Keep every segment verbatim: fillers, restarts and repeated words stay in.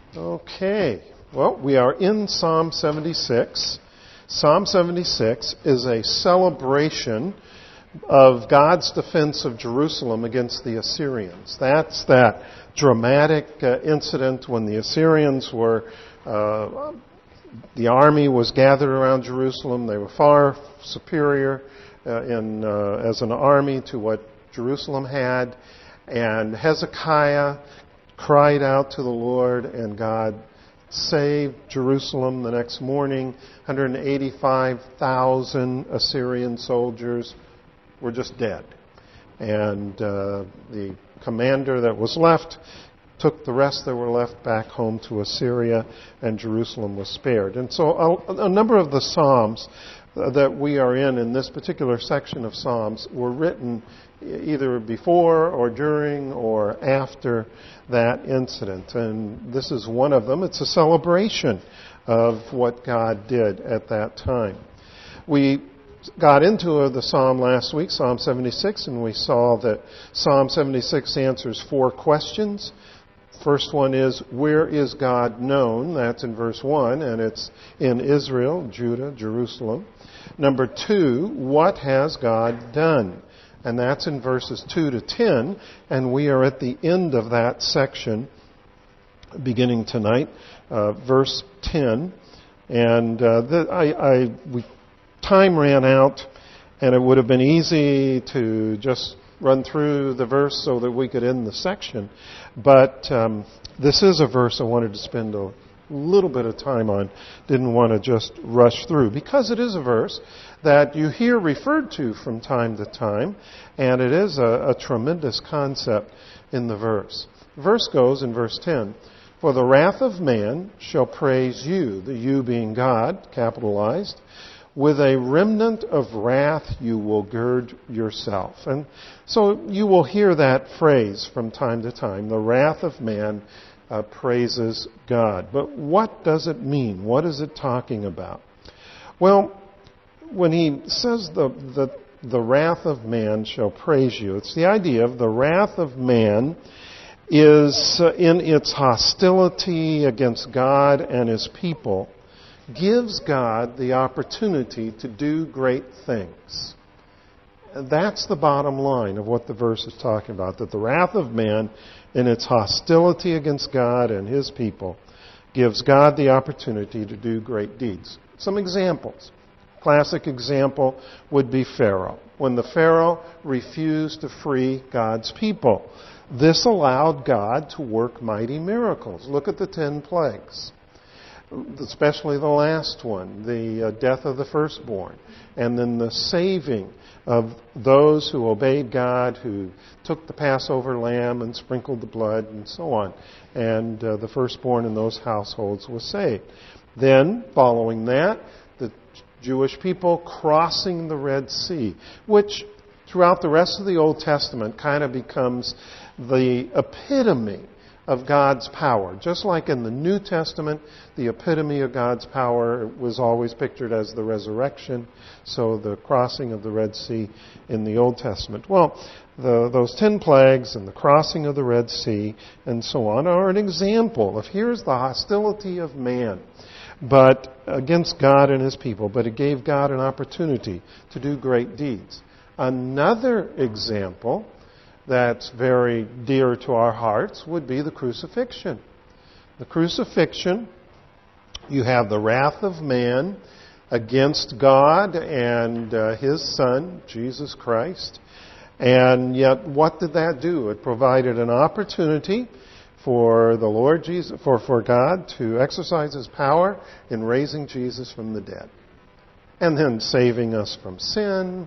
Okay. Well, we are in Psalm seventy-six. Psalm seventy-six is a celebration of God's defense of Jerusalem against the Assyrians. That's that dramatic uh, incident when the Assyrians were, uh, the army was gathered around Jerusalem. They were far superior uh, in uh, as an army to what Jerusalem had. And Hezekiah cried out to the Lord, and God saved Jerusalem the next morning. one hundred eighty-five thousand Assyrian soldiers were just dead. And uh, the commander that was left took the rest that were left back home to Assyria, and Jerusalem was spared. And so a, a number of the Psalms that we are in, in this particular section of Psalms, were written either before or during or after that incident. And this is one of them. It's a celebration of what God did at that time. We got into the Psalm last week, Psalm seventy-six, and we saw that Psalm seventy-six answers four questions. First one is, where is God known? That's in verse one, and it's in Israel, Judah, Jerusalem. Number two, what has God done? And that's in verses two to ten, and we are at the end of that section, beginning tonight, uh, verse ten. And uh, the, I, I, we, time ran out, and it would have been easy to just run through the verse so that we could end the section. But um, this is a verse I wanted to spend a little bit of time on. Didn't want to just rush through, because it is a verse that you hear referred to from time to time, and it is a, a tremendous concept in the verse. The verse goes in verse ten, for the wrath of man shall praise you, the you being God, capitalized, with a remnant of wrath you will gird yourself. And so you will hear that phrase from time to time, the wrath of man uh, praises God. But what does it mean? What is it talking about? Well, when he says the, the, the wrath of man shall praise you, it's the idea of the wrath of man is uh, in its hostility against God and His people, gives God the opportunity to do great things. And that's the bottom line of what the verse is talking about, that the wrath of man in its hostility against God and His people gives God the opportunity to do great deeds. Some examples. Classic example would be Pharaoh. When the Pharaoh refused to free God's people, this allowed God to work mighty miracles. Look at the ten plagues, especially the last one, the uh, death of the firstborn, and then the saving of those who obeyed God, who took the Passover lamb and sprinkled the blood and so on. And uh, the firstborn in those households was saved. Then, following that, the Jewish people crossing the Red Sea, which throughout the rest of the Old Testament kind of becomes the epitome of God's power. Just like in the New Testament, the epitome of God's power was always pictured as the resurrection, so the crossing of the Red Sea in the Old Testament. Well, the, those ten plagues and the crossing of the Red Sea and so on are an example of here's the hostility of man but against God and His people, but it gave God an opportunity to do great deeds. Another example that's very dear to our hearts would be the crucifixion. The crucifixion, you have the wrath of man against God and uh, His Son, Jesus Christ. And yet, what did that do? It provided an opportunity for the Lord Jesus, for, for God to exercise His power in raising Jesus from the dead. And then saving us from sin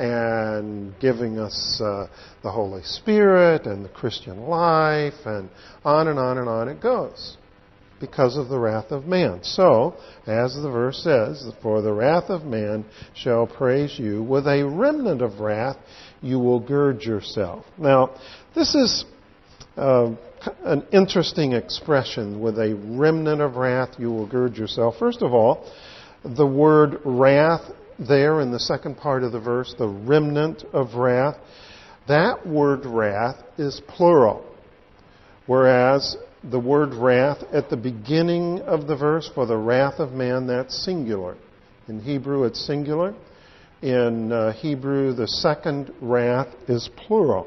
and giving us uh, the Holy Spirit and the Christian life, and on and on and on it goes because of the wrath of man. So, as the verse says, for the wrath of man shall praise you, with a remnant of wrath you will gird yourself. Now, this is uh, an interesting expression, with a remnant of wrath you will gird yourself. First of all, the word wrath there in the second part of the verse, the remnant of wrath, that word wrath is plural. Whereas the word wrath at the beginning of the verse. For the wrath of man, that's singular. In Hebrew, it's singular. In uh, Hebrew, the second wrath is plural.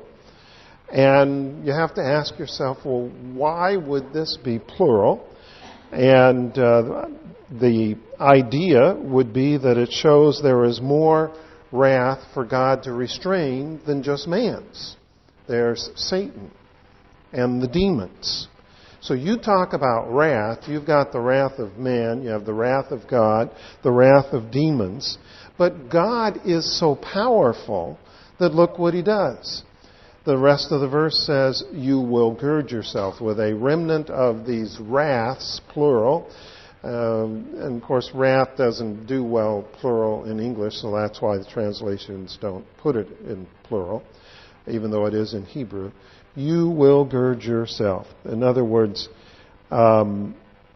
And you have to ask yourself, well, why would this be plural? And uh, the idea would be that it shows there is more wrath for God to restrain than just man's. There's Satan and the demons. So you talk about wrath, you've got the wrath of man, you have the wrath of God, the wrath of demons. But God is so powerful that look what He does. The rest of the verse says, you will gird yourself with a remnant of these wraths, plural. Um, and of course, wrath doesn't do well plural in English, so that's why the translations don't put it in plural, even though it is in Hebrew. You will gird yourself. In other words, um,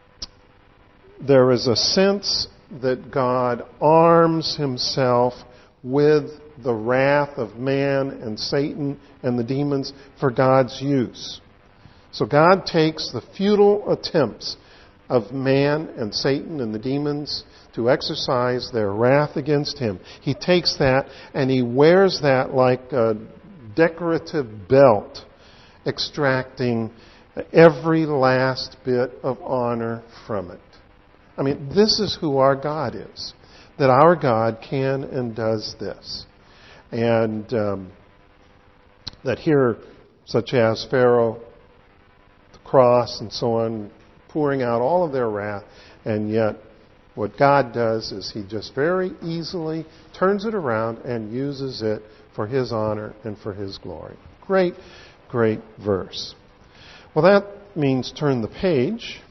there is a sense that God arms Himself with the wrath of man and Satan and the demons for God's use. So God takes the futile attempts of man and Satan and the demons to exercise their wrath against Him. He takes that and He wears that like a decorative belt, extracting every last bit of honor from it. I mean, this is who our God is. That our God can and does this. And um, that here, such as Pharaoh, the cross, and so on, pouring out all of their wrath, and yet what God does is He just very easily turns it around and uses it for His honor and for His glory. Great, great verse. Well, that means turn the page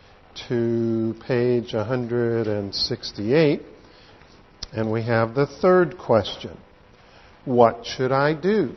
to page one hundred sixty-eight, and we have the third question. What should I do?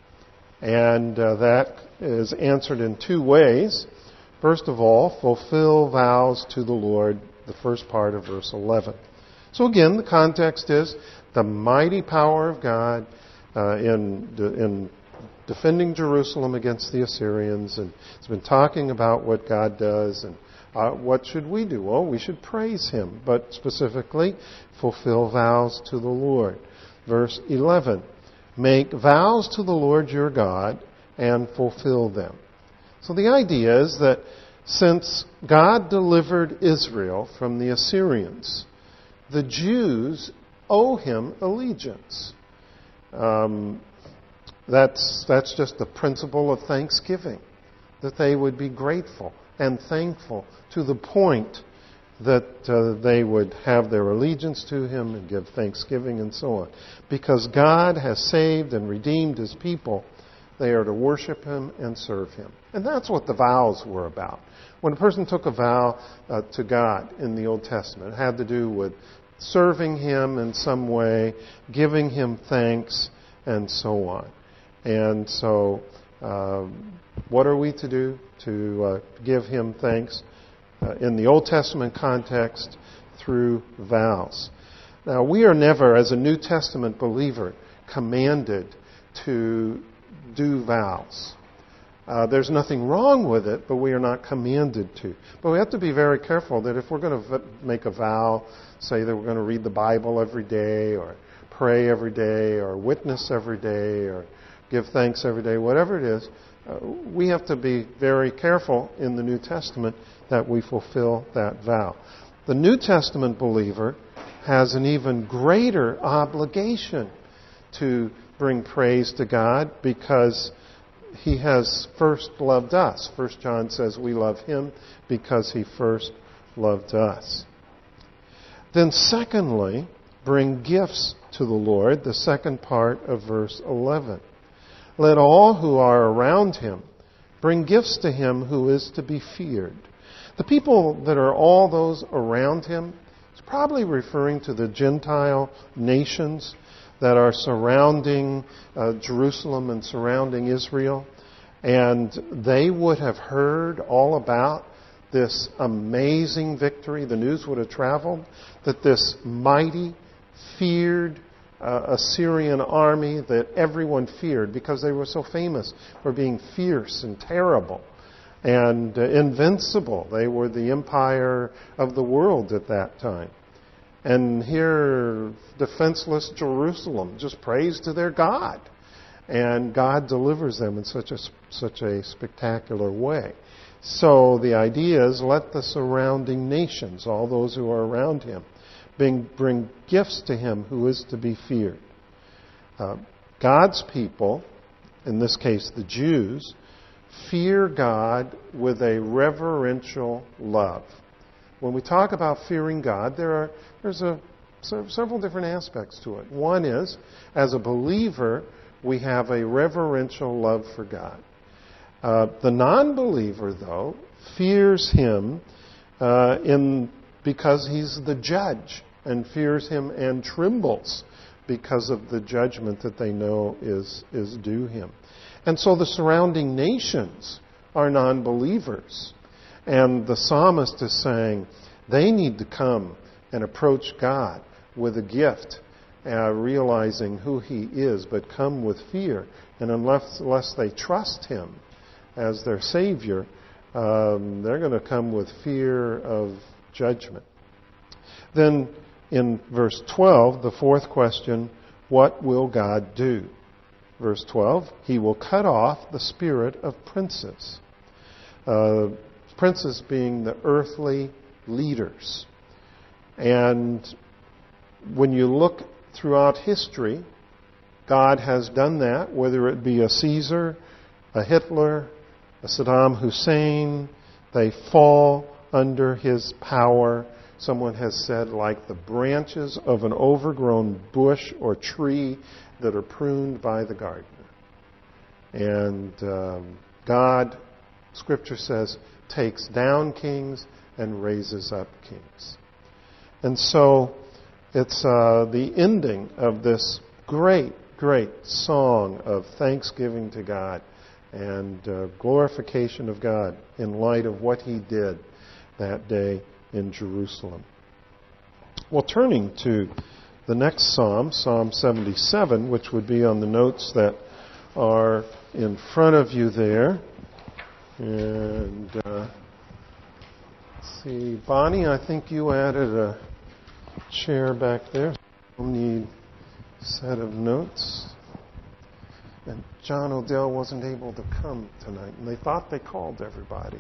And uh, that is answered in two ways. First of all, fulfill vows to the Lord, the first part of verse eleven. So again, the context is the mighty power of God uh, in, in defending Jerusalem against the Assyrians. And it's been talking about what God does and uh, what should we do? Well, we should praise Him, but specifically, fulfill vows to the Lord. Verse eleven. Make vows to the Lord your God and fulfill them. So the idea is that since God delivered Israel from the Assyrians, the Jews owe Him allegiance. Um, that's, that's just the principle of thanksgiving, that they would be grateful and thankful to the point that uh, they would have their allegiance to Him and give thanksgiving and so on. Because God has saved and redeemed His people, they are to worship Him and serve Him. And that's what the vows were about. When a person took a vow uh, to God in the Old Testament, it had to do with serving Him in some way, giving Him thanks, and so on. And so, uh, what are we to do to uh, give Him thanks? Uh, in the Old Testament context, through vows. Now, we are never, as a New Testament believer, commanded to do vows. Uh, there's nothing wrong with it, but we are not commanded to. But we have to be very careful that if we're going to v- make a vow, say that we're going to read the Bible every day, or pray every day, or witness every day, or give thanks every day, whatever it is, uh, we have to be very careful in the New Testament that we fulfill that vow. The New Testament believer has an even greater obligation to bring praise to God because He has first loved us. First John says we love Him because He first loved us. Then secondly, bring gifts to the Lord, the second part of verse eleven. Let all who are around Him bring gifts to Him who is to be feared. The people that are all those around Him is probably referring to the Gentile nations that are surrounding uh, Jerusalem and surrounding Israel. And they would have heard all about this amazing victory. The news would have traveled that this mighty, feared uh, Assyrian army that everyone feared because they were so famous for being fierce and terrible. and uh, invincible. They were the empire of the world at that time. And here, defenseless Jerusalem just prays to their God. And God delivers them in such a, such a spectacular way. So the idea is, let the surrounding nations, all those who are around him, bring, bring gifts to him who is to be feared. Uh, God's people, in this case the Jews, fear God with a reverential love. When we talk about fearing God, there are there's a, several different aspects to it. One is, as a believer, we have a reverential love for God. Uh, the non-believer, though, fears him uh, in because he's the judge, and fears him and trembles because of the judgment that they know is, is due him. And so the surrounding nations are non-believers. And the psalmist is saying they need to come and approach God with a gift, uh, realizing who he is, but come with fear. And unless, unless they trust him as their Savior, um, they're going to come with fear of judgment. Then in verse twelve, the fourth question, what will God do? Verse twelve, he will cut off the spirit of princes. Uh, princes being the earthly leaders. And when you look throughout history, God has done that, whether it be a Caesar, a Hitler, a Saddam Hussein, they fall under his power. Someone has said, like the branches of an overgrown bush or tree that are pruned by the gardener. And um, God, Scripture says, takes down kings and raises up kings. And so it's uh, the ending of this great, great song of thanksgiving to God and uh, glorification of God in light of what he did that day in Jerusalem. Well, turning to the next psalm, Psalm seventy-seven, which would be on the notes that are in front of you there. And uh, let's see, Bonnie, I think you added a chair back there. We'll need a set of notes. And John O'Dell wasn't able to come tonight, and they thought they called everybody.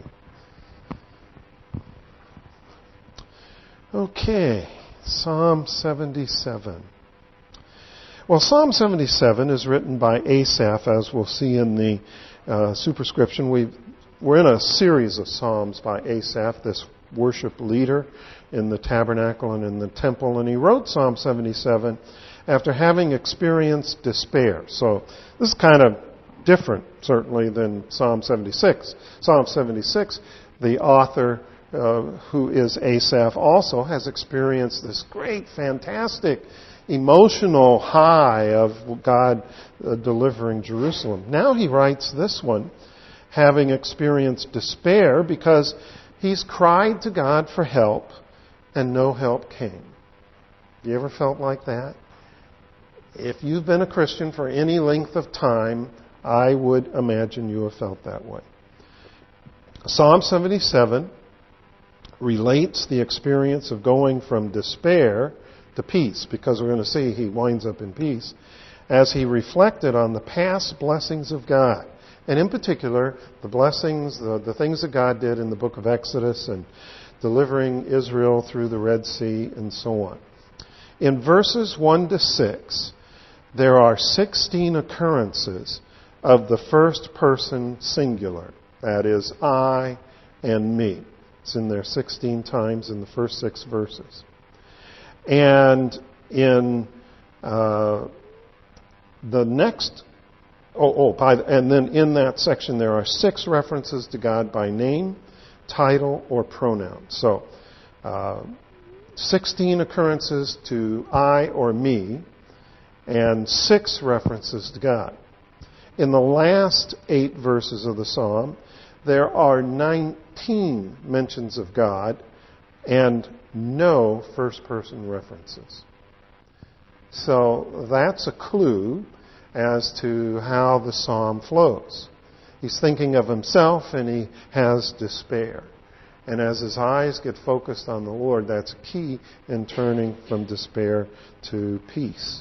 Okay, Psalm seventy-seven. Well, Psalm seventy-seven is written by Asaph, as we'll see in the uh, superscription. We've, we're in a series of psalms by Asaph, this worship leader in the tabernacle and in the temple. And he wrote Psalm seventy-seven after having experienced despair. So this is kind of different, certainly, than Psalm seventy-six. Psalm seventy-six, the author, uh, who is Asaph, also has experienced this great, fantastic, emotional high of God uh, delivering Jerusalem. Now he writes this one, having experienced despair, because he's cried to God for help, and no help came. You ever felt like that? If you've been a Christian for any length of time, I would imagine you have felt that way. Psalm seventy-seven relates the experience of going from despair to peace, because we're going to see he winds up in peace, as he reflected on the past blessings of God. And in particular, the blessings, the, the things that God did in the book of Exodus and delivering Israel through the Red Sea and so on. In verses one to six, there are sixteen occurrences of the first person singular. That is, I and me. It's in there sixteen times in the first six verses. And in uh, the next, oh, oh, by the, and then in that section there are six references to God by name, title, or pronoun. So, uh, sixteen occurrences to I or me, and six references to God. In the last eight verses of the psalm, there are nineteen mentions of God and no first-person references. So that's a clue as to how the psalm flows. He's thinking of himself and he has despair. And as his eyes get focused on the Lord, that's key in turning from despair to peace.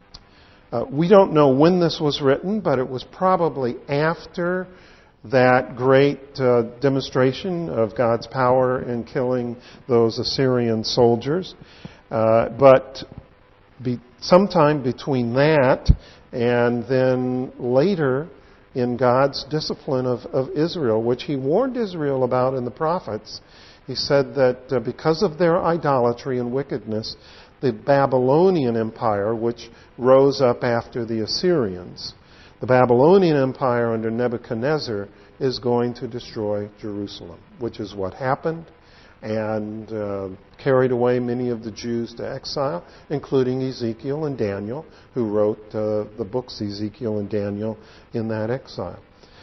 Uh, we don't know when this was written, but it was probably after that great uh, demonstration of God's power in killing those Assyrian soldiers. Uh, but be, sometime between that and then later in God's discipline of, of Israel, which he warned Israel about in the prophets, he said that uh, because of their idolatry and wickedness, the Babylonian Empire, which rose up after the Assyrians, the Babylonian Empire under Nebuchadnezzar is going to destroy Jerusalem, which is what happened, and uh, carried away many of the Jews to exile, including Ezekiel and Daniel, who wrote uh, the books Ezekiel and Daniel in that exile.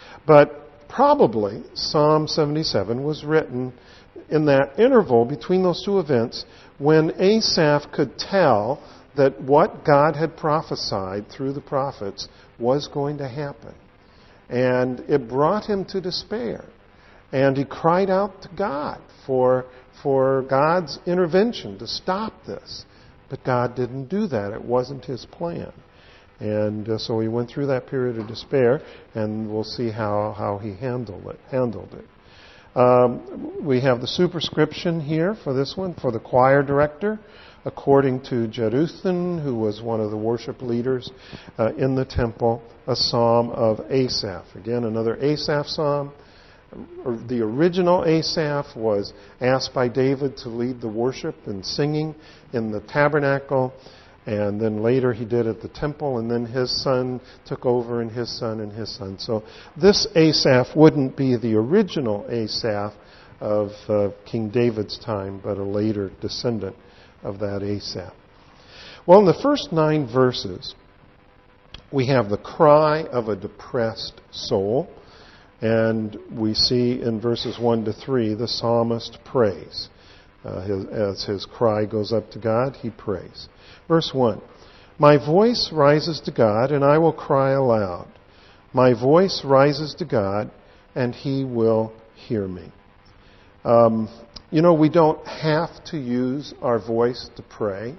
But probably Psalm seventy-seven was written in that interval between those two events when Asaph could tell that what God had prophesied through the prophets was going to happen. And it brought him to despair. And he cried out to God for, for God's intervention to stop this. But God didn't do that. It wasn't his plan. And uh, so he went through that period of despair, and we'll see how, how he handled it. Handled it. Um, we have the superscription here for this one, for the choir director, according to Jeduthun, who was one of the worship leaders uh, in the temple, a psalm of Asaph. Again, another Asaph psalm. The original Asaph was asked by David to lead the worship and singing in the tabernacle, and then later he did at the temple, and then his son took over, and his son and his son. So this Asaph wouldn't be the original Asaph of uh, King David's time, but a later descendant of that Asaph. Well, in the first nine verses, we have the cry of a depressed soul. And we see in verses one to three, the psalmist prays. Uh, his, as his cry goes up to God, he prays. Verse one, my voice rises to God, and I will cry aloud. My voice rises to God, and he will hear me. Um, you know, we don't have to use our voice to pray.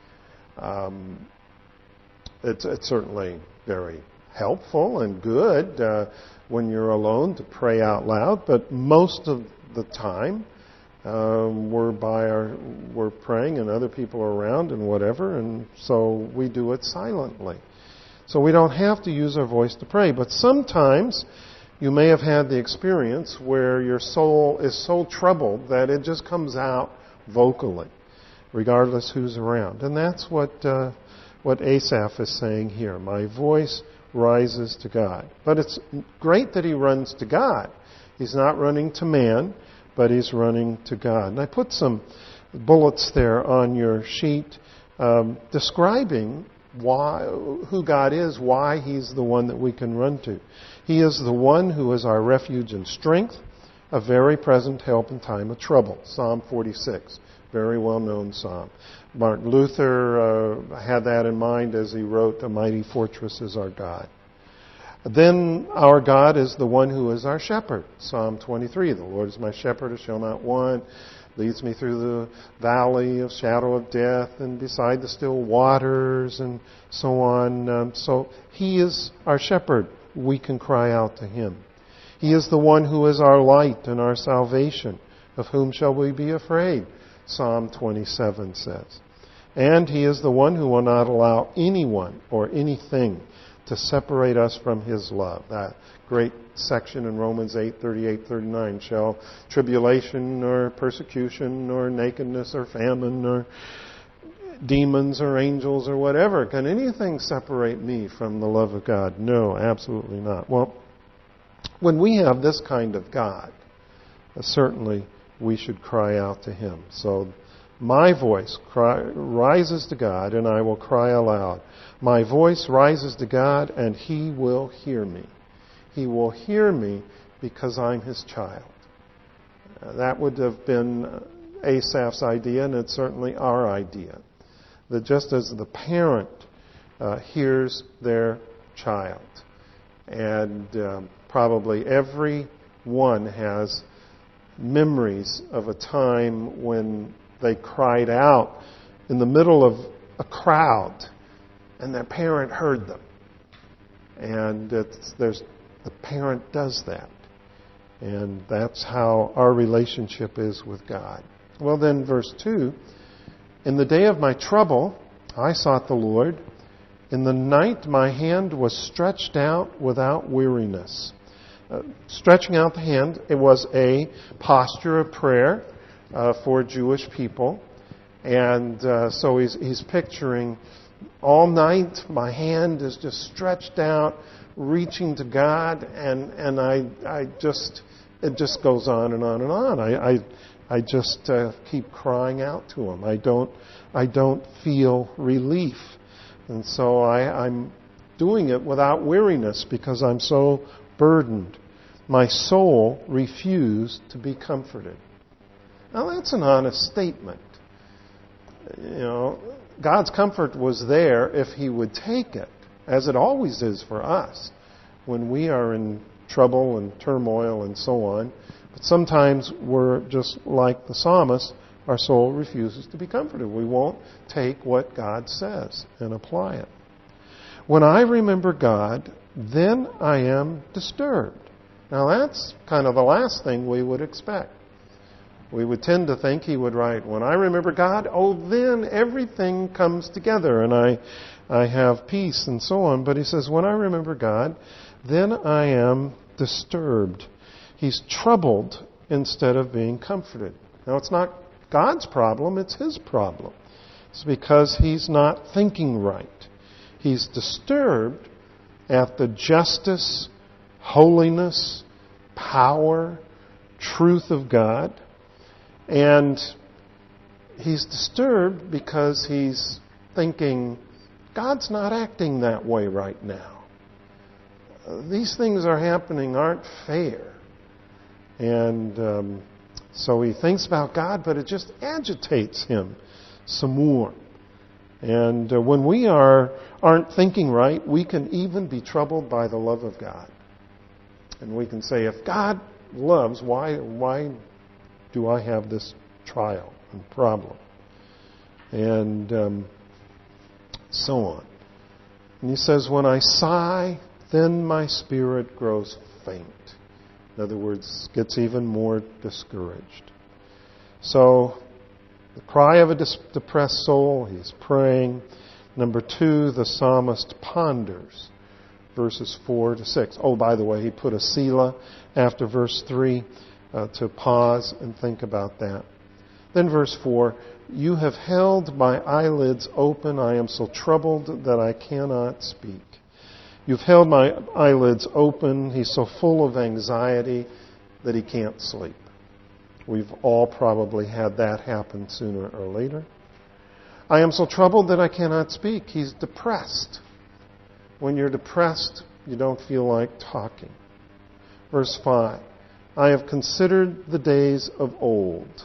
Um, it's, it's certainly very helpful and good uh, when you're alone to pray out loud, but most of the time um, we're by our we're praying and other people are around and whatever, and so we do it silently. So we don't have to use our voice to pray, but sometimes you may have had the experience where your soul is so troubled that it just comes out vocally, regardless who's around, and that's what uh, what Asaph is saying here. My voice rises to God. But it's great that he runs to God. He's not running to man, but he's running to God. And I put some bullets there on your sheet um, describing why, who God is, why he's the one that we can run to. He is the one who is our refuge and strength, a very present help in time of trouble. Psalm forty-six, very well-known psalm. Martin Luther uh, had that in mind as he wrote, "A mighty fortress is our God." Then our God is the one who is our shepherd. Psalm twenty-three, the Lord is my shepherd, I shall not want. Leads me through the valley of shadow of death and beside the still waters and so on. Um, so he is our shepherd. We can cry out to him. He is the one who is our light and our salvation. Of whom shall we be afraid? Psalm twenty-seven says. And he is the one who will not allow anyone or anything to separate us from his love. That great section in Romans eight, thirty-eight, thirty-nine. Shall tribulation or persecution or nakedness or famine or demons or angels or whatever, can anything separate me from the love of God? No, absolutely not. Well, when we have this kind of God, uh, certainly we should cry out to him. So my voice cry, rises to God, and I will cry aloud. My voice rises to God, and he will hear me. He will hear me because I'm his child. Uh, that would have been Asaph's idea, and it's certainly our idea. That just as the parent uh, hears their child and um, probably every one has memories of a time when they cried out in the middle of a crowd and their parent heard them. And it's, there's, the parent does that. And that's how our relationship is with God. Well then, verse two, in the day of my trouble, I sought the Lord. In the night, my hand was stretched out without weariness. Uh, stretching out the hand, it was a posture of prayer uh, for Jewish people. And uh, so he's, he's picturing all night, my hand is just stretched out, reaching to God, and, and I, I just, it just goes on and on and on. I, I, I just uh, keep crying out to Him. I don't, I don't feel relief. And so I, I'm doing it without weariness because I'm so burdened. My soul refused to be comforted. Now that's an honest statement. You know, God's comfort was there if He would take it, as it always is for us when we are in trouble and turmoil and so on. But sometimes we're just like the psalmist, our soul refuses to be comforted. We won't take what God says and apply it. When I remember God, then I am disturbed. Now that's kind of the last thing we would expect. We would tend to think He would write, when I remember God, oh, then everything comes together and I, I have peace and so on. But He says, when I remember God, then I am disturbed. He's troubled instead of being comforted. Now it's not God's problem, it's His problem. It's because He's not thinking right. He's disturbed at the justice, holiness, power, truth of God. And he's disturbed because he's thinking, God's not acting that way right now. These things are happening aren't fair. And um, so he thinks about God, but it just agitates him some more. And uh, when we are, aren't thinking right, we can even be troubled by the love of God. And we can say, if God loves, why, why do I have this trial and problem? And um, so on. And he says, when I sigh, then my spirit grows faint. In other words, gets even more discouraged. So, the cry of a dis- depressed soul, he's praying. Number two, the psalmist ponders. Verses four to six. Oh, by the way, he put a Selah after verse three uh, to pause and think about that. Then verse four, you have held my eyelids open. I am so troubled that I cannot speak. You've held my eyelids open. He's so full of anxiety that he can't sleep. We've all probably had that happen sooner or later. I am so troubled that I cannot speak. He's depressed. When you're depressed, you don't feel like talking. Verse five, I have considered the days of old.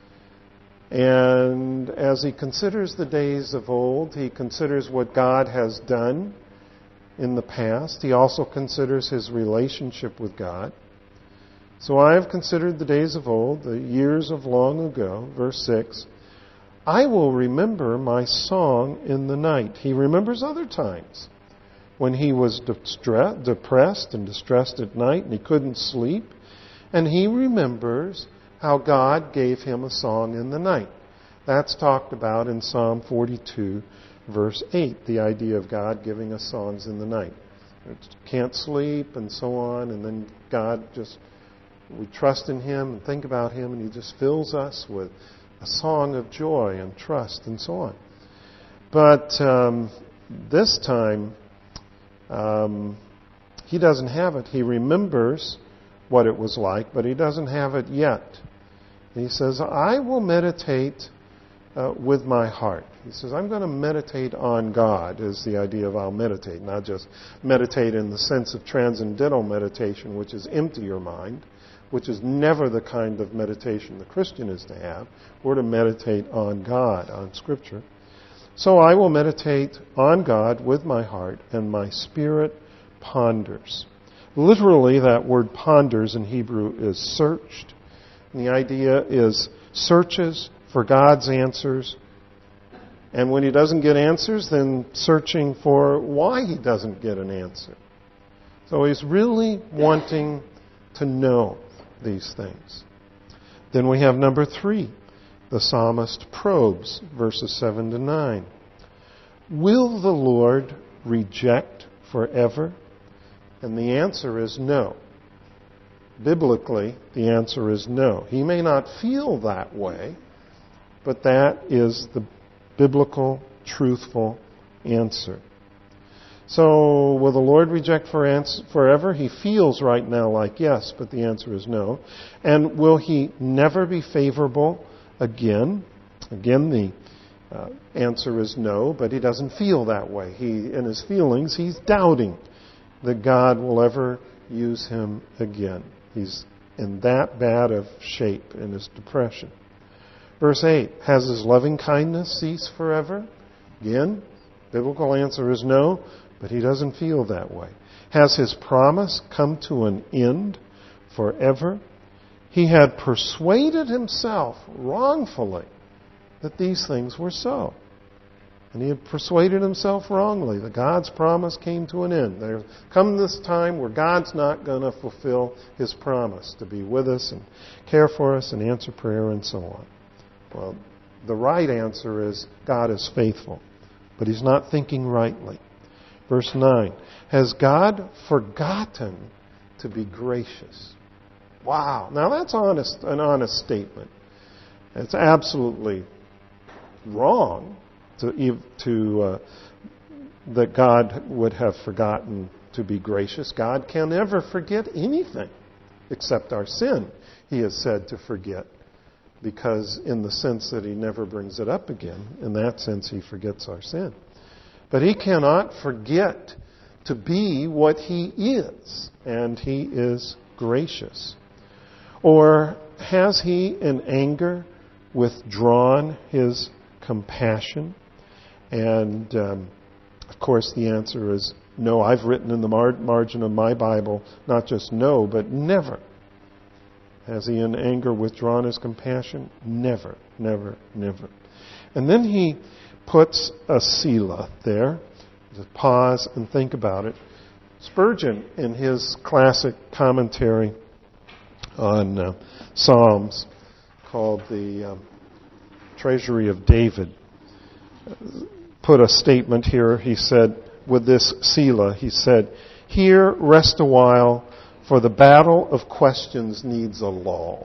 And as he considers the days of old, he considers what God has done in the past. He also considers his relationship with God. So I have considered the days of old, the years of long ago. Verse six, I will remember my song in the night. He remembers other times when he was distre- depressed and distressed at night and he couldn't sleep. And he remembers how God gave him a song in the night. That's talked about in Psalm forty-two, verse eight, the idea of God giving us songs in the night. Can't sleep and so on, and then God just, we trust in Him and think about Him, and He just fills us with a song of joy and trust and so on. But um, this time, um, he doesn't have it. He remembers what it was like, but he doesn't have it yet. He says, I will meditate uh, with my heart. He says, I'm going to meditate on God, is the idea of I'll meditate, not just meditate in the sense of transcendental meditation, which is empty your mind, which is never the kind of meditation the Christian is to have. We're to meditate on God, on Scripture. So I will meditate on God with my heart, and my spirit ponders. Literally, that word ponders in Hebrew is searched. And the idea is searches for God's answers. And when he doesn't get answers, then searching for why he doesn't get an answer. So he's really wanting to know these things. Then we have number three. The psalmist probes, verses seven to nine. Will the Lord reject forever? And the answer is no. Biblically, the answer is no. He may not feel that way, but that is the biblical, truthful answer. So, will the Lord reject for ans- forever? He feels right now like yes, but the answer is no. And will he never be favorable again? Again, the uh, answer is no, but he doesn't feel that way. He, in his feelings, he's doubting that God will ever use him again. He's in that bad of shape in his depression. Verse eight, has his loving kindness ceased forever? Again, biblical answer is no, but he doesn't feel that way. Has his promise come to an end forever? He had persuaded himself wrongfully that these things were so. And he had persuaded himself wrongly that God's promise came to an end. There come this time where God's not going to fulfill his promise to be with us and care for us and answer prayer and so on. Well, the right answer is God is faithful, but he's not thinking rightly. Verse nine, has God forgotten to be gracious? Wow. Now that's honest, an honest statement. It's absolutely wrong to, to uh, that God would have forgotten to be gracious. God can never forget anything except our sin, he is said to forget, because in the sense that he never brings it up again, in that sense he forgets our sin. But he cannot forget to be what he is, and he is gracious. Or has he in anger withdrawn his compassion? And um, of course the answer is no. I've written in the mar- margin of my Bible not just no, but never. Has he in anger withdrawn his compassion? Never, never, never. And then he puts a Selah there. To pause and think about it. Spurgeon, in his classic commentary on uh, Psalms called the um, Treasury of David, put a statement here. He said, with this Selah, he said, here rest a while, for the battle of questions needs a lull.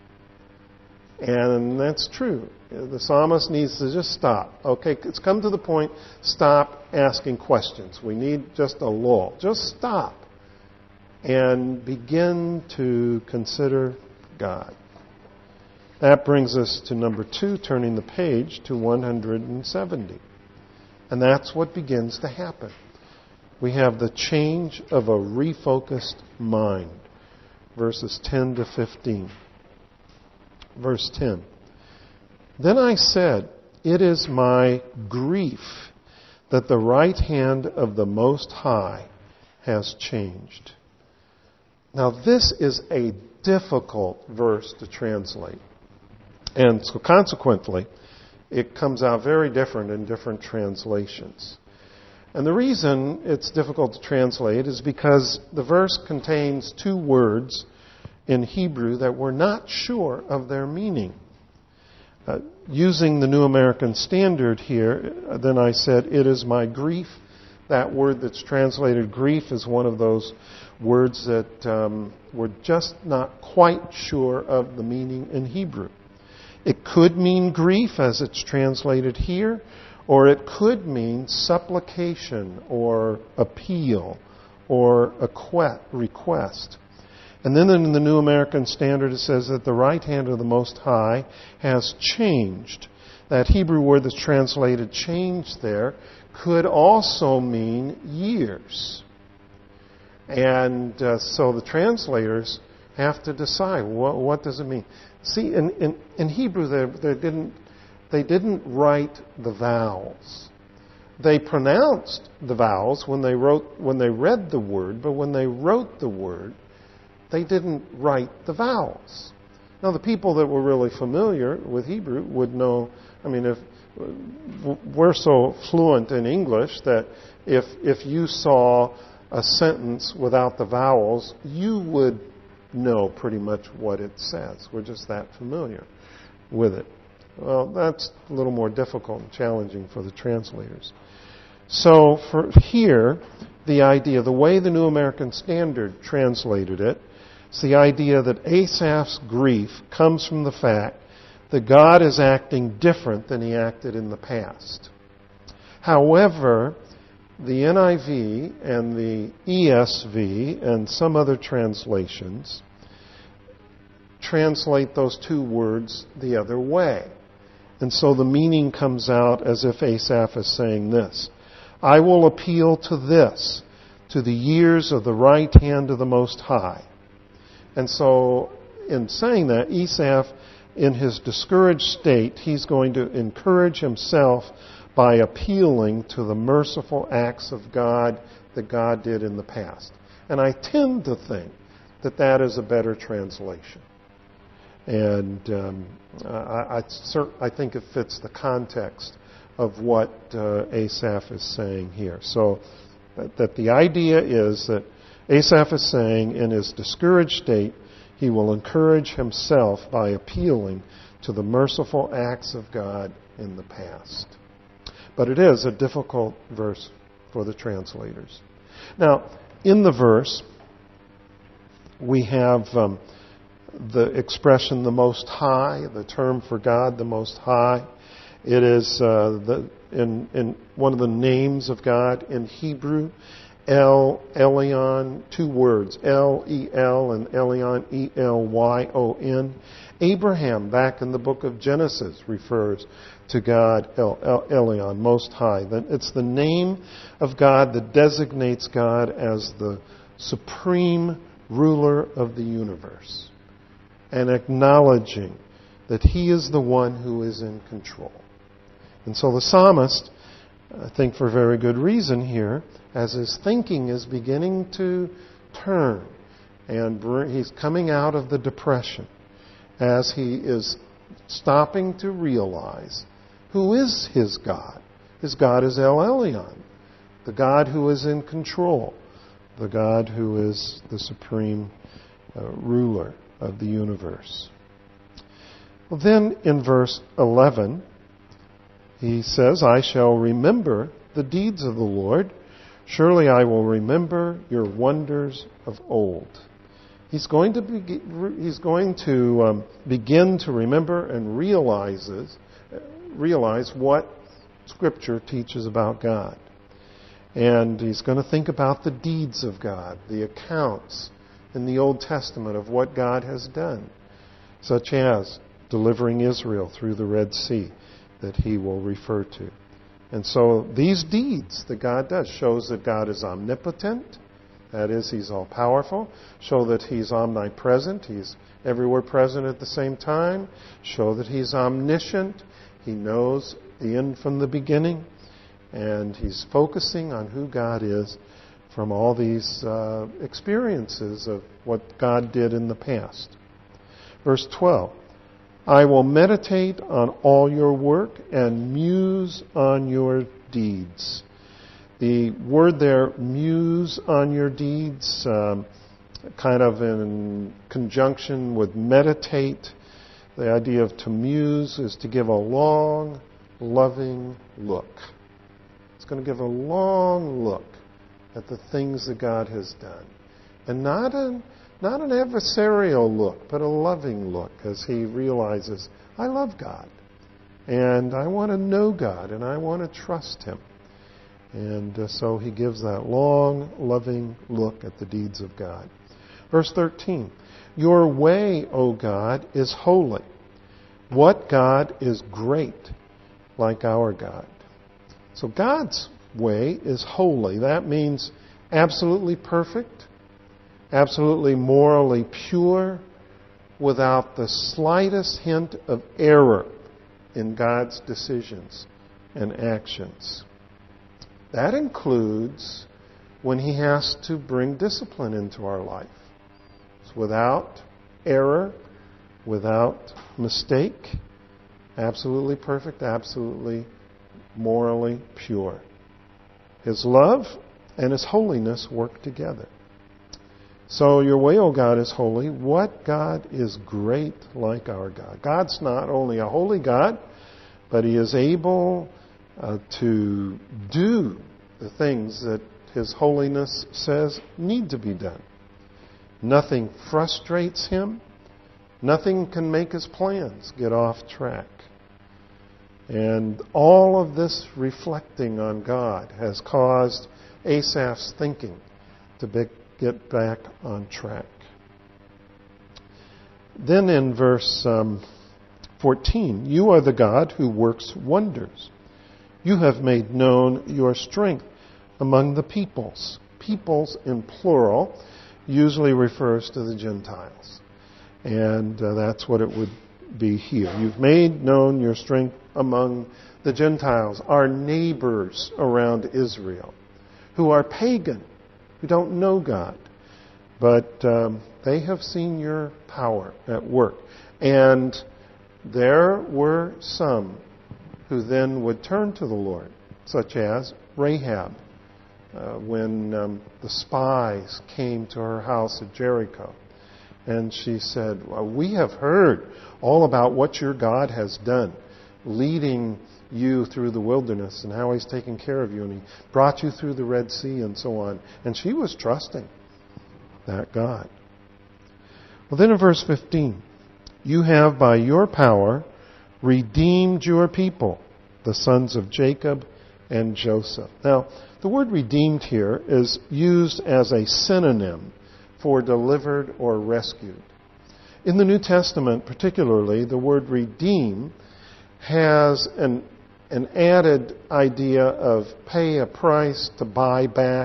And that's true. The psalmist needs to just stop. Okay, it's come to the point, stop asking questions. We need just a lull. Just stop and begin to consider God. That brings us to number two, turning the page to one hundred seventy. And that's what begins to happen. We have the change of a refocused mind. Verses ten to fifteen. Verse ten. Then I said, it is my grief that the right hand of the Most High has changed. Now this is a difficult verse to translate. And so consequently, it comes out very different in different translations. And the reason it's difficult to translate is because the verse contains two words in Hebrew that we're not sure of their meaning. Uh, using the New American Standard here, then I said, it is my grief. That word that's translated grief is one of those words that um, we're just not quite sure of the meaning in Hebrew. It could mean grief as it's translated here, or it could mean supplication or appeal or a request. And then in the New American Standard it says that the right hand of the Most High has changed. That Hebrew word that's translated changed there could also mean years. And uh, so the translators have to decide, what, what does it mean? See, in, in, in Hebrew they, they didn't they didn't write the vowels. they pronounced the vowels when they wrote, when they read the word, but when they wrote the word, they didn't write the vowels. Now, the people that were really familiar with Hebrew would know, I mean, if we're so fluent in English that if if you saw a sentence without the vowels, you would know pretty much what it says. We're just that familiar with it. Well, that's a little more difficult and challenging for the translators. So for here, the idea, the way the New American Standard translated it, it's the idea that Asaph's grief comes from the fact that God is acting different than he acted in the past. However, the N I V and the E S V and some other translations translate those two words the other way. And so the meaning comes out as if Asaph is saying this: I will appeal to this, to the years of the right hand of the Most High. And so in saying that, Asaph, in his discouraged state, he's going to encourage himself by appealing to the merciful acts of God that God did in the past. And I tend to think that that is a better translation. And um, I, I, cert- I think it fits the context of what uh, Asaph is saying here. So that, that the idea is that Asaph is saying in his discouraged state, he will encourage himself by appealing to the merciful acts of God in the past. But it is a difficult verse for the translators. Now, in the verse, we have um, the expression the Most High, the term for God, the Most High. It is uh, the, in, in one of the names of God in Hebrew. El Elyon, two words, L E L and Elyon, E L Y O N. Abraham, back in the book of Genesis, refers to God, El, El Elyon, Most High. It's the name of God that designates God as the supreme ruler of the universe, and acknowledging that He is the one who is in control. And so the psalmist, I think for very good reason here, as his thinking is beginning to turn, and he's coming out of the depression, as he is stopping to realize who is his God. His God is El Elyon, the God who is in control, the God who is the supreme uh, ruler of the universe. Well, then in verse eleven, he says, I shall remember the deeds of the Lord. Surely I will remember your wonders of old. He's going to be, he's going to um, begin to remember and realizes realize what Scripture teaches about God. And he's going to think about the deeds of God, the accounts in the Old Testament of what God has done, such as delivering Israel through the Red Sea that he will refer to. And so these deeds that God does shows that God is omnipotent, that is, He's all-powerful, show that He's omnipresent, He's everywhere present at the same time, show that He's omniscient, He knows the end from the beginning, and He's focusing on who God is from all these uh, experiences of what God did in the past. Verse twelve, I will meditate on all your work and muse on your deeds. The word there, muse on your deeds, um, kind of in conjunction with meditate. The idea of to muse is to give a long, loving look. It's going to give a long look at the things that God has done. And not an, not an adversarial look, but a loving look as he realizes, I love God. And I want to know God, and I want to trust Him. And uh, so he gives that long, loving look at the deeds of God. Verse thirteen, your way, O God, is holy. What God is great like our God? So God's way is holy. That means absolutely perfect, absolutely morally pure, without the slightest hint of error in God's decisions and actions. That includes when He has to bring discipline into our life. It's without error, without mistake, absolutely perfect, absolutely morally pure. His love and His holiness work together. So your way, O God, is holy. What God is great like our God? God's not only a holy God, but He is able uh, to do the things that His holiness says need to be done. Nothing frustrates Him. Nothing can make His plans get off track. And all of this reflecting on God has caused Asaph's thinking to be, get back on track. Then in verse um, fourteen, you are the God who works wonders. You have made known your strength among the peoples. Peoples in plural usually refers to the Gentiles. And uh, that's what it would be here. You've made known your strength among the Gentiles, our neighbors around Israel, who are pagan, who don't know God. But um, they have seen your power at work. And there were some who then would turn to the Lord, such as Rahab, uh, when um, the spies came to her house at Jericho. And she said, well, we have heard all about what your God has done, leading you through the wilderness and how He's taken care of you, and He brought you through the Red Sea and so on. And she was trusting that God. Well, then in verse fifteen, you have by your power redeemed your people, the sons of Jacob and Joseph. Now, the word redeemed here is used as a synonym for delivered or rescued. In the New Testament, particularly, the word redeem has an, an added idea of pay a price to buy back,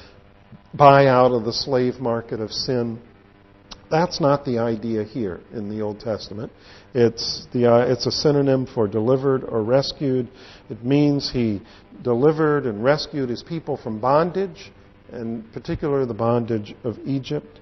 buy out of the slave market of sin. That's not the idea here in the Old Testament. It's the uh, it's a synonym for delivered or rescued. It means He delivered and rescued His people from bondage, in particular the bondage of Egypt.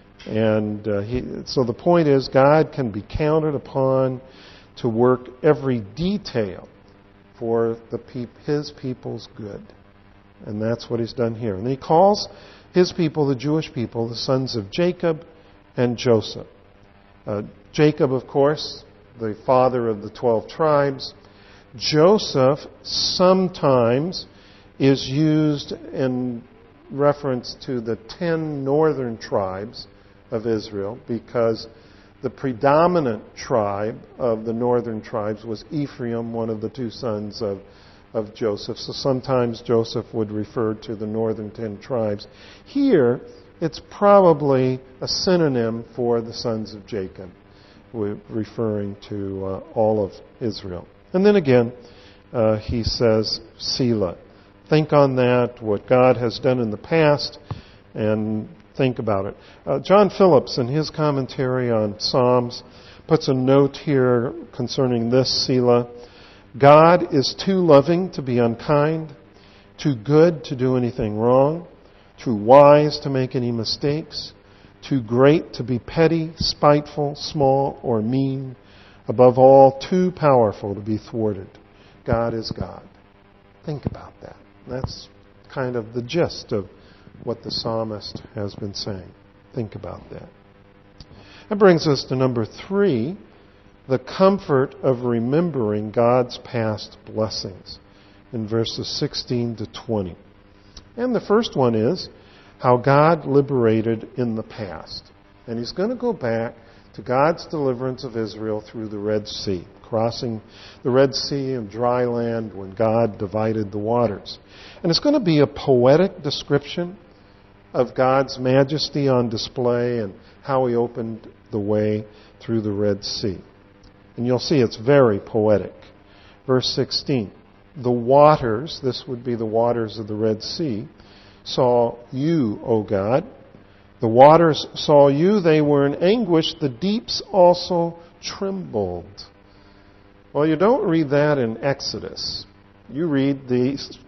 And uh, he, so the point is, God can be counted upon to work every detail for the peop- His people's good. And that's what He's done here. And He calls His people, the Jewish people, the sons of Jacob and Joseph. Uh, Jacob, of course, the father of the twelve tribes. Joseph sometimes is used in reference to the ten northern tribes of Israel, because the predominant tribe of the northern tribes was Ephraim, one of the two sons of, of Joseph. So sometimes Joseph would refer to the northern ten tribes. Here, it's probably a synonym for the sons of Jacob, referring to uh, all of Israel. And then again, uh, he says, Selah. Think on that, what God has done in the past, and think about it. Uh, John Phillips, in his commentary on Psalms, puts a note here concerning this Selah. God is too loving to be unkind, too good to do anything wrong, too wise to make any mistakes, too great to be petty, spiteful, small, or mean, above all, too powerful to be thwarted. God is God. Think about that. That's kind of the gist of what the psalmist has been saying. Think about that. That brings us to number three, the comfort of remembering God's past blessings, in verses sixteen to twenty. And the first one is how God liberated in the past. And he's going to go back to God's deliverance of Israel through the Red Sea, crossing the Red Sea and dry land when God divided the waters. And it's going to be a poetic description of God's majesty on display and how He opened the way through the Red Sea. And you'll see it's very poetic. Verse sixteen, the waters, this would be the waters of the Red Sea, saw you, O God. The waters saw you, they were in anguish. The deeps also trembled. Well, you don't read that in Exodus. You read the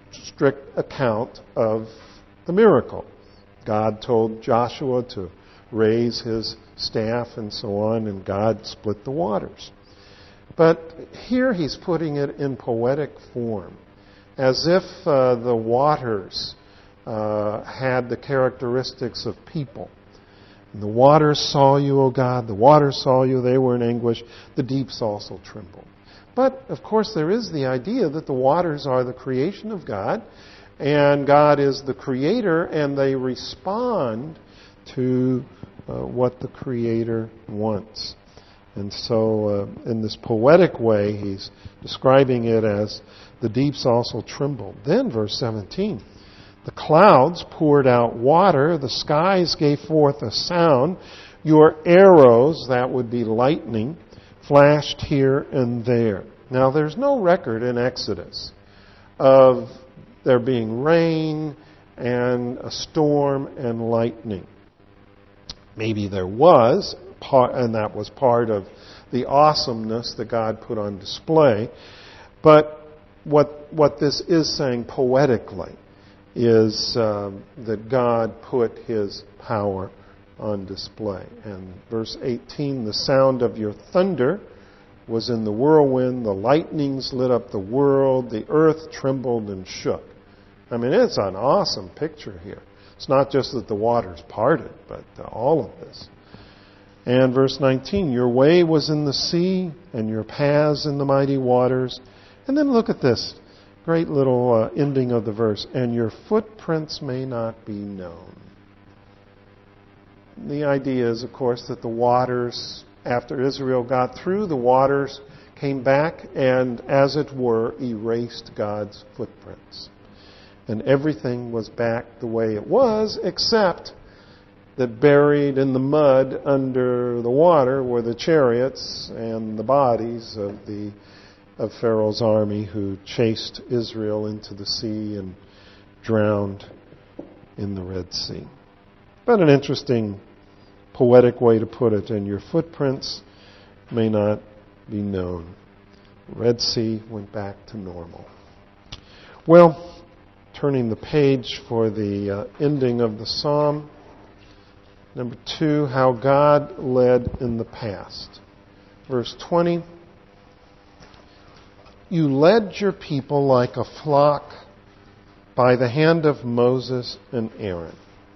strict account of the miracle. God told Joshua to raise his staff and so on, and God split the waters. But here he's putting it in poetic form, as if uh, the waters uh, had the characteristics of people. And the waters saw you, O God, the waters saw you, they were in anguish, the deeps also trembled. But, of course, there is the idea that the waters are the creation of God, and God is the creator, and they respond to uh, what the creator wants. And so, uh, in this poetic way, he's describing it as the deeps also trembled. Then, verse seventeen, the clouds poured out water, the skies gave forth a sound, your arrows, that would be lightning, flashed here and there. Now, there's no record in Exodus of there being rain and a storm and lightning. Maybe there was, and that was part of the awesomeness that God put on display. But what what this is saying poetically is um, that God put His power on display. And verse eighteen, the sound of your thunder was in the whirlwind, the lightnings lit up the world, the earth trembled and shook. I mean, it's an awesome picture here. It's not just that the waters parted, but uh, all of this. And verse nineteen, your way was in the sea, and your paths in the mighty waters. And then look at this great little uh, ending of the verse, and your footprints may not be known. The idea is, of course, that the waters, after Israel got through, the waters came back and, as it were, erased God's footprints. And everything was back the way it was, except that buried in the mud under the water were the chariots and the bodies of the of Pharaoh's army who chased Israel into the sea and drowned in the Red Sea. But an interesting poetic way to put it, and your footprints may not be known. The Red Sea went back to normal. Well, turning the page for the uh, ending of the psalm. Number two, how God led in the past. Verse twenty, you led your people like a flock by the hand of Moses and Aaron.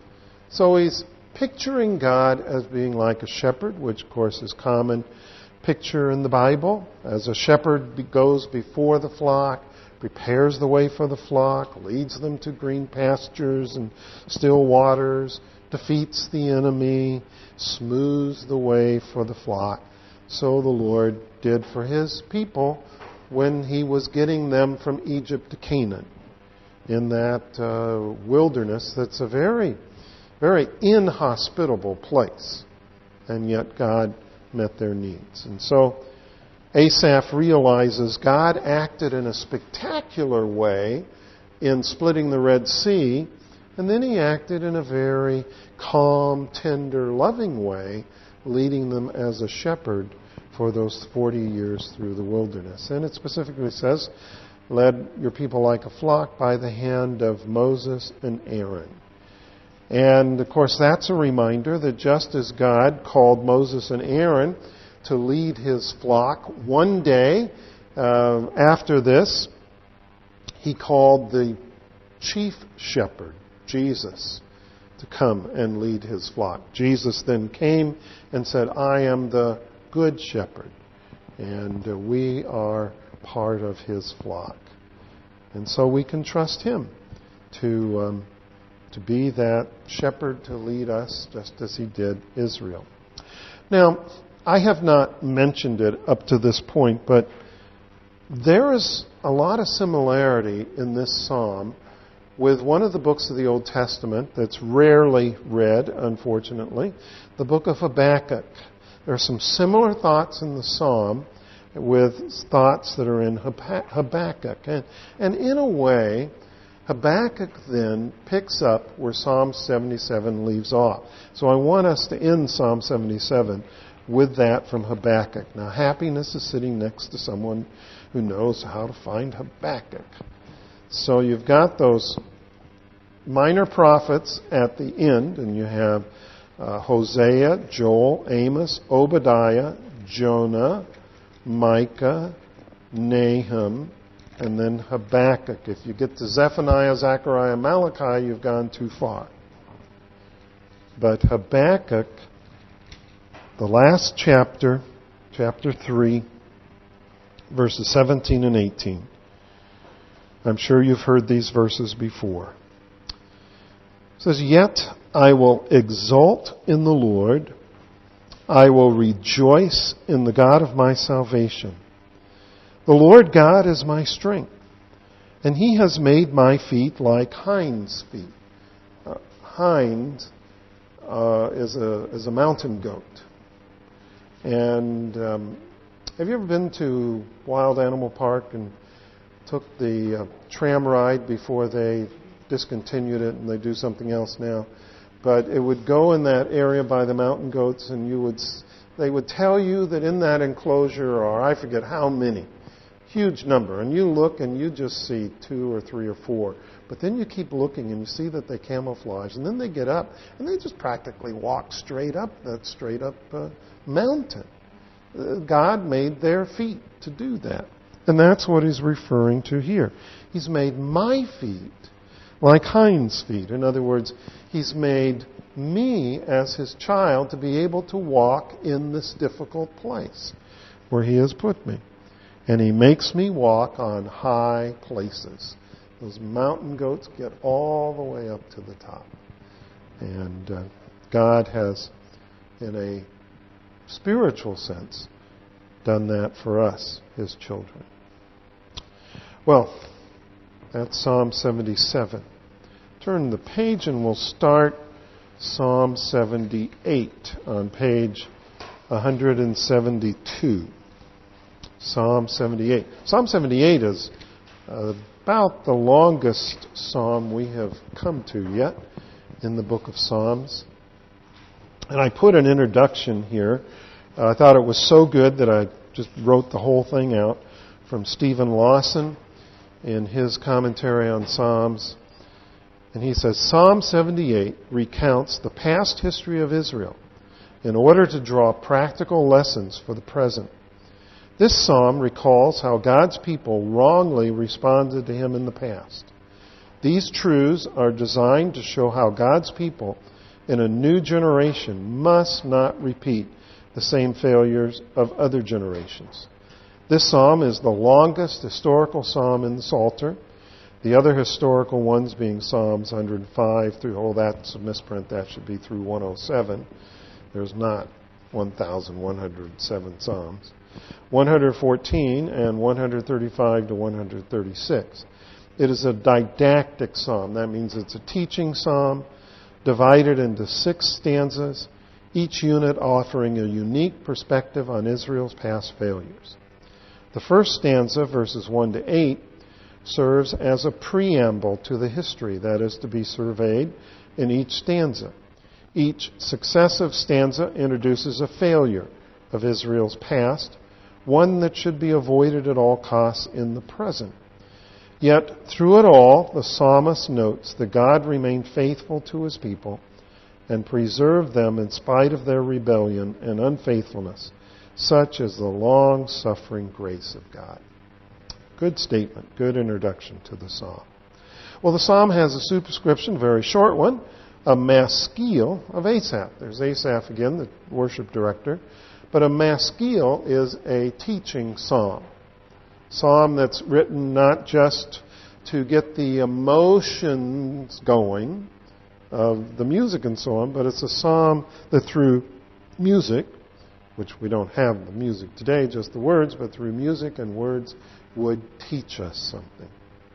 So he's picturing God as being like a shepherd, which of course is a common picture in the Bible. As a shepherd goes before the flock, prepares the way for the flock, leads them to green pastures and still waters, defeats the enemy, smooths the way for the flock. So the Lord did for His people when He was getting them from Egypt to Canaan, in that uh, wilderness that's a very, very inhospitable place. And yet God met their needs. And so Asaph realizes God acted in a spectacular way in splitting the Red Sea, and then He acted in a very calm, tender, loving way, leading them as a shepherd for those forty years through the wilderness. And it specifically says, led your people like a flock by the hand of Moses and Aaron. And, of course, that's a reminder that just as God called Moses and Aaron to lead His flock, one day uh, after this, He called the chief shepherd, Jesus, to come and lead His flock. Jesus then came and said, I am the good shepherd, and uh, we are part of His flock. And so we can trust Him to um, to be that shepherd to lead us just as He did Israel. Now, I have not mentioned it up to this point, but there is a lot of similarity in this psalm with one of the books of the Old Testament that's rarely read, unfortunately, the book of Habakkuk. There are some similar thoughts in the psalm with thoughts that are in Habakkuk. And, and in a way, Habakkuk then picks up where Psalm seventy-seven leaves off. So I want us to end Psalm seventy-seven with that from Habakkuk. Now, happiness is sitting next to someone who knows how to find Habakkuk. So you've got those minor prophets at the end, and you have uh, Hosea, Joel, Amos, Obadiah, Jonah, Micah, Nahum, and then Habakkuk. If you get to Zephaniah, Zechariah, Malachi, you've gone too far. But Habakkuk, the last chapter, chapter three, verses seventeen and eighteen. I'm sure you've heard these verses before. It says, "Yet I will exult in the Lord. I will rejoice in the God of my salvation. The Lord God is my strength, and He has made my feet like hinds' feet." Uh, hind uh, is a is a mountain goat. And um, have you ever been to Wild Animal Park and took the uh, tram ride before they discontinued it and they do something else now? But it would go in that area by the mountain goats, and you would they would tell you that in that enclosure are, I forget how many, huge number. And you look and you just see two or three or four. But then you keep looking and you see that they camouflage. And then they get up and they just practically walk straight up that straight up uh, mountain. Uh, God made their feet to do that. And that's what he's referring to here. He's made my feet like hinds' feet. In other words, he's made me as his child to be able to walk in this difficult place where he has put me. And he makes me walk on high places. Those mountain goats get all the way up to the top. And uh, God has, in a spiritual sense, done that for us, his children. Well, that's Psalm seventy-seven. Turn the page and we'll start Psalm seventy-eight on page one seventy-two. Psalm seventy-eight. Psalm seventy-eight is uh, about the longest psalm we have come to yet in the book of Psalms. And I put an introduction here. Uh, I thought it was so good that I just wrote the whole thing out from Stephen Lawson in his commentary on Psalms. And he says, Psalm seventy-eight recounts the past history of Israel in order to draw practical lessons for the present. This psalm recalls how God's people wrongly responded to him in the past. These truths are designed to show how God's people in a new generation must not repeat the same failures of other generations. This psalm is the longest historical psalm in the Psalter. The other historical ones being Psalms one hundred five through, oh, that's a misprint, that should be through one oh seven. There's not one thousand one hundred seven Psalms. one hundred fourteen and one hundred thirty-five to one hundred thirty-six. It is a didactic psalm. That means it's a teaching psalm divided into six stanzas, each unit offering a unique perspective on Israel's past failures. The first stanza, verses one to eight, serves as a preamble to the history that is to be surveyed in each stanza. Each successive stanza introduces a failure of Israel's past, one that should be avoided at all costs in the present. Yet, through it all, the psalmist notes that God remained faithful to his people and preserved them in spite of their rebellion and unfaithfulness. Such is the long-suffering grace of God. Good statement, good introduction to the psalm. Well, the psalm has a superscription, very short one, a maskil of Asaph. There's Asaph again, the worship director. But a maskil is a teaching psalm. Psalm that's written not just to get the emotions going of the music and so on, but it's a psalm that through music, which we don't have the music today, just the words, but through music and words would teach us something.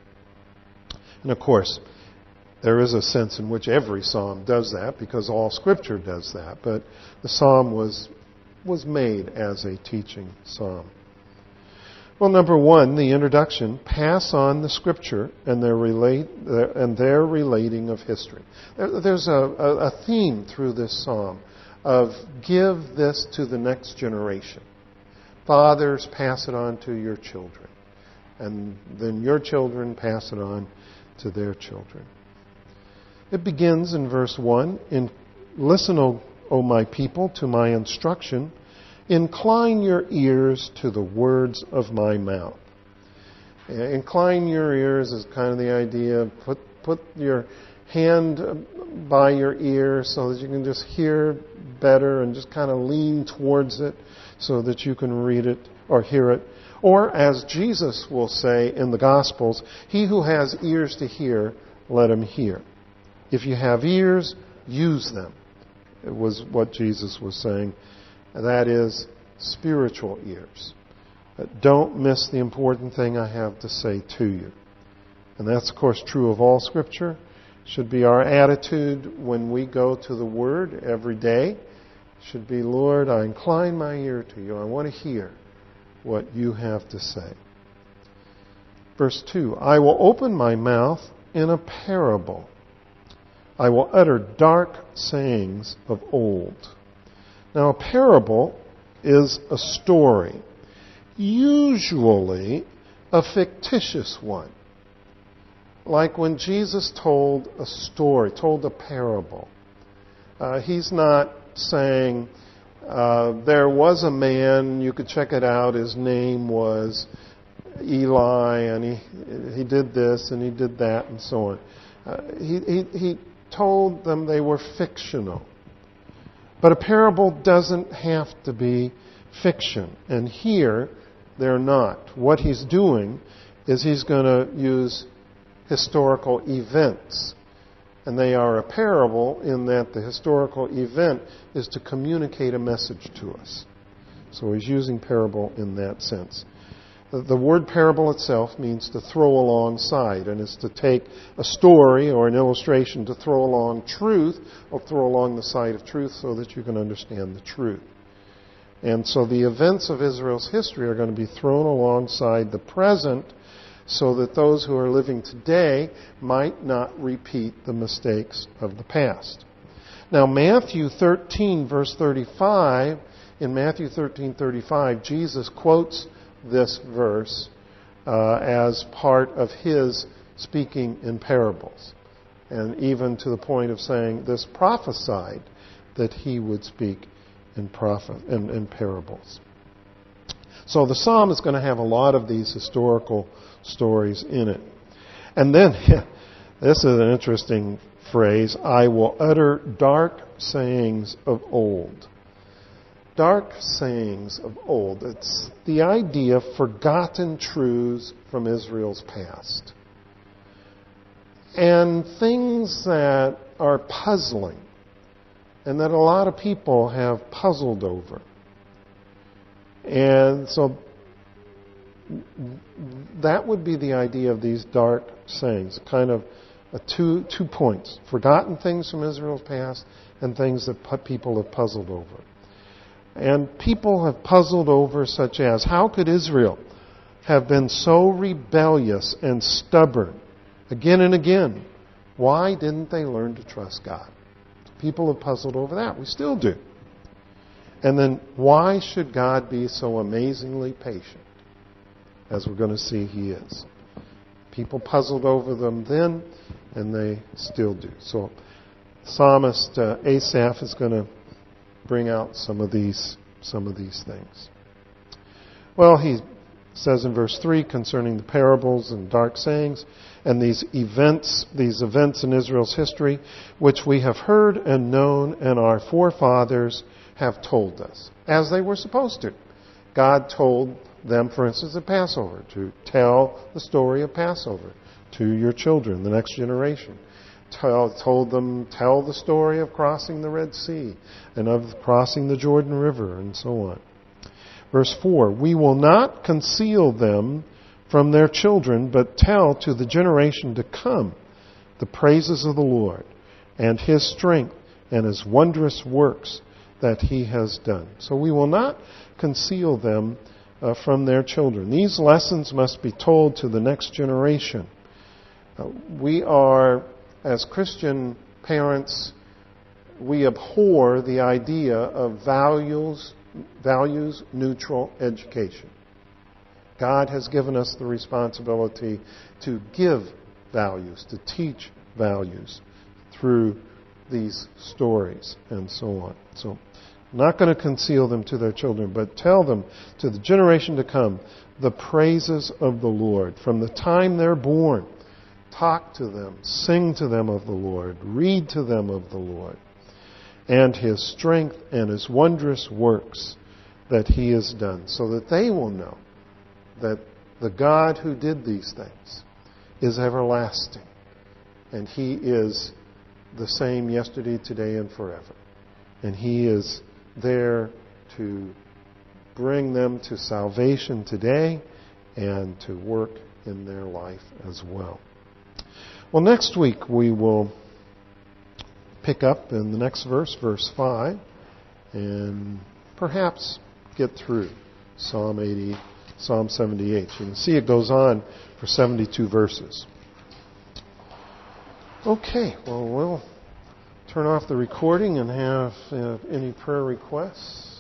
And of course, there is a sense in which every psalm does that, because all Scripture does that. But the psalm was was made as a teaching psalm. Well, number one, the introduction, pass on the Scripture and their relate and their relating of history. There, there's a, a, a theme through this psalm of give this to the next generation. Fathers, pass it on to your children. and then your children pass it on to their children. It begins in verse one, in, Listen, O, o my people, to my instruction. Incline your ears to the words of my mouth. Incline your ears is kind of the idea. Put, put your hand by your ear so that you can just hear better and just kind of lean towards it so that you can read it or hear it. Or as Jesus will say in the Gospels, he who has ears to hear, let him hear. If you have ears, use them. It was what Jesus was saying. That is spiritual ears. Don't miss the important thing I have to say to you. And that's, of course, true of all Scripture. Should be our attitude when we go to the Word every day. Should be, Lord, I incline my ear to you. I want to hear what you have to say. Verse two, I will open my mouth in a parable. I will utter dark sayings of old. Now, a parable is a story, usually a fictitious one. Like when Jesus told a story, told a parable. Uh, he's not saying, uh, there was a man, you could check it out, his name was Eli, and he he did this and he did that and so on. Uh, he, he, he told them they were fictional. But a parable doesn't have to be fiction. And here, they're not. What he's doing is he's going to use historical events. And they are a parable in that the historical event is to communicate a message to us. So he's using parable in that sense. The word parable itself means to throw alongside, and it's to take a story or an illustration to throw along truth or throw along the side of truth so that you can understand the truth. And so the events of Israel's history are going to be thrown alongside the present so that those who are living today might not repeat the mistakes of the past. Now, Matthew thirteen, verse thirty-five, in Matthew thirteen thirty-five, Jesus quotes this verse uh, as part of his speaking in parables. And even to the point of saying this prophesied that he would speak in, prophet, in, in parables. So the psalm is going to have a lot of these historical stories in it. And then, this is an interesting phrase, I will utter dark sayings of old. Dark sayings of old. It's the idea of forgotten truths from Israel's past. And things that are puzzling and that a lot of people have puzzled over. And so that would be the idea of these dark sayings, kind of a two two points. Forgotten things from Israel's past and things that people have puzzled over. And people have puzzled over such as, how could Israel have been so rebellious and stubborn again and again? Why didn't they learn to trust God? People have puzzled over that. We still do. And then, why should God be so amazingly patient? As we're going to see, He is. People puzzled over them then, and they still do. So, psalmist uh, Asaph is going to bring out some of these some of these things. Well, he says in verse three concerning the parables and dark sayings and these events, these events in Israel's history, which we have heard and known and our forefathers have told us, as they were supposed to. God told them, for instance, at Passover, to tell the story of Passover to your children, the next generation. Tell, told them, tell the story of crossing the Red Sea and of crossing the Jordan River and so on. Verse four, we will not conceal them from their children, but tell to the generation to come the praises of the Lord and His strength and His wondrous works that He has done. So we will not conceal them uh, from their children. These lessons must be told to the next generation. Uh, we are... As Christian parents, we abhor the idea of values, values neutral education. God has given us the responsibility to give values, to teach values through these stories and so on. So, not going to conceal them to their children, but tell them to the generation to come the praises of the Lord. From the time they're born, talk to them, sing to them of the Lord, read to them of the Lord, and His strength and His wondrous works that He has done, so that they will know that the God who did these things is everlasting, and He is the same yesterday, today, and forever. And He is there to bring them to salvation today and to work in their life as well. Well, next week we will pick up in the next verse, verse five, and perhaps get through Psalm eighty, Psalm seventy-eight. You can see it goes on for seventy-two verses. Okay, well, we'll turn off the recording and have uh, any prayer requests.